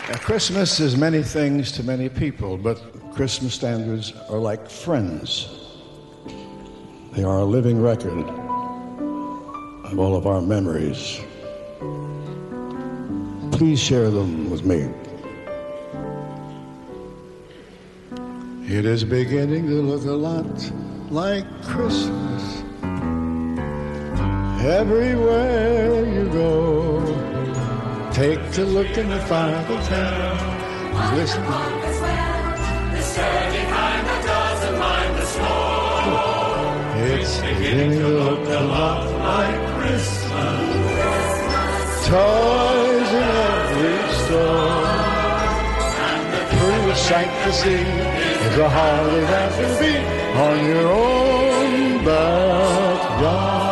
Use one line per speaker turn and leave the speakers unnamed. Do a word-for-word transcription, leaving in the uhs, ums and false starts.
Christmas is many things to many people, but Christmas standards are like friends. They are a living record of all of our memories. Please share them with me. It is beginning to look a lot like Christmas everywhere you go. Take a look in the final town. Listen.
The sturdy kind that doesn't mind the snow.
It's beginning to look a lot like Christmas. Toys in every store. And the true sight to see is a holly that will be on your own backyard.